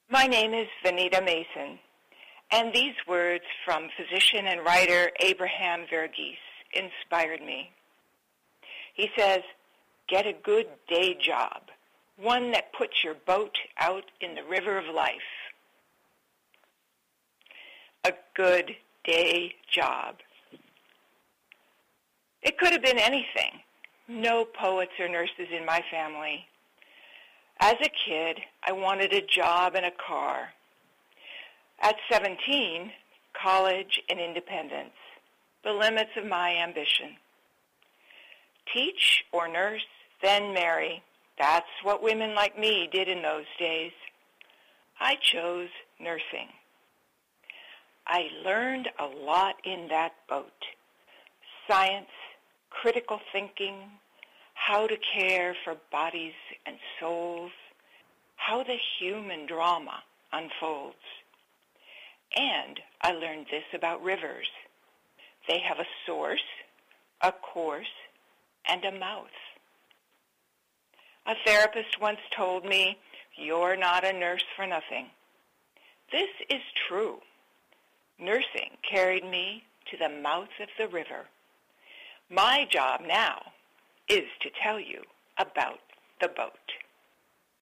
My name is Vanita Mason, and these words from physician and writer Abraham Verghese inspired me. He says, "Get a good day job, one that puts your boat out in the river of life." A good day job. It could have been anything. No poets or nurses in my family. As a kid, I wanted a job and a car. At 17, college and independence, the limits of my ambition. Teach or nurse, then marry. That's what women like me did in those days. I chose nursing. I learned a lot in that boat. Science, critical thinking, how to care for bodies and souls, how the human drama unfolds. And I learned this about rivers. They have a source, a course, and a mouth. A therapist once told me, "You're not a nurse for nothing." This is true. Nursing carried me to the mouth of the river. My job now is to tell you about the boat.